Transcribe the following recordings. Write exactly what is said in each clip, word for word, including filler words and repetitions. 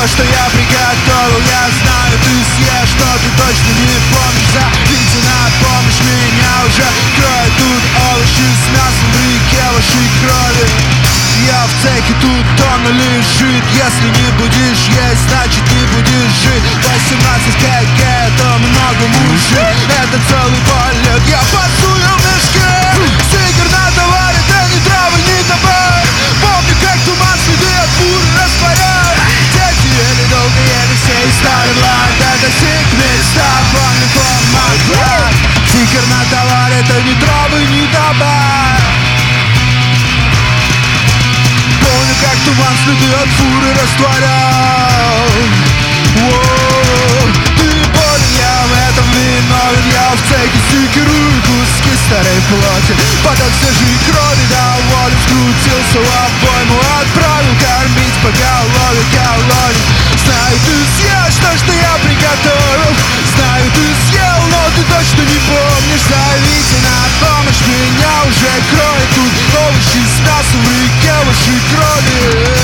что я приготовил. Я знаю, ты съешь, но ты точно не помнишь. Зовите на помощь, меня уже кроет. Тут овощи с мясом в реке вашей крови. Я в цехе, тут тонна лежит. Если не будешь есть, значит не будешь жить. Восемнадцать кг, это много, мужик. Это целый полет, я пасую в мешке. Стикер на товаре, это не травы, не табак. Помню, как туман следы от фуры растворяет. Дети ели долго, ели все и ставят лайк. Это секрет, помню, помогла. Стикер на товаре, это не травы, не табак. Помню, как туман следы от фуры растворял. Воу, ты болен, я в этом виновен. Я в цехе стикерую куски старой плоти. Поток свежей крови доволен, скрутился в обойму. Отправил кормить по голове колонии. Знаю, ты съешь то, что я приготовил. Знаю, ты съел, но ты точно не помнишь. Зовите на помощь, меня уже кроет. Тут овощи с мясом в реке вашей крови.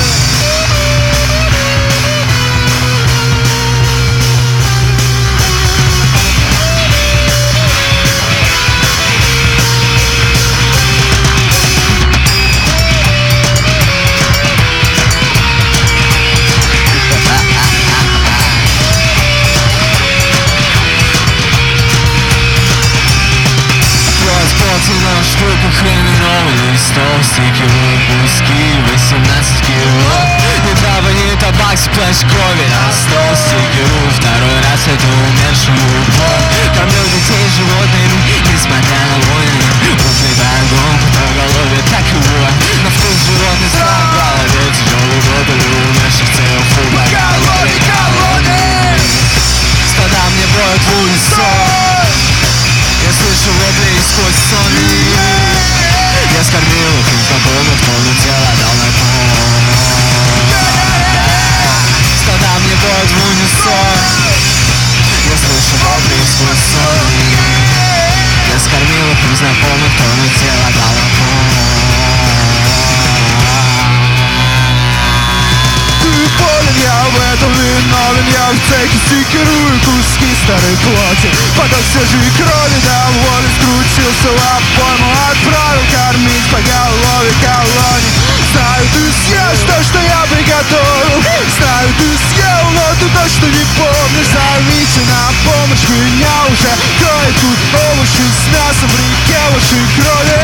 На штуках хреновый стол, стикеры, куски, восемнадцать кило. Не трава, не табак, сплэш крови на стол, стикеру второй раз эту умершую любовь. Кормлю детей животными, несмотря на войны. Узный огонь по голове, так его. На вкус животный страх в голове. Тяжелый год или умерших целых фу по голове колонии. Стада мне броют в унисон. Я слышу вопли сквозь сон. Я скормил их знакомых, полное тело дал на пол. Стада мне бьют в унисон. Я слышу вопли сквозь сон. Я скормил их знакомых, полное тело дал на пол. Ты болен, я в этом виновен. Я в цехе стикерую куски старой плоти. Поток свежей крови доволен, скрутился в обойму. Отправил кормить по голове колонии. Знаю, ты съешь то, что я приготовил. Знаю, ты съел, но ты точно не помнишь. Зовите на помощь, меня уже кроет. Тут овощи с мясом в реке вашей крови.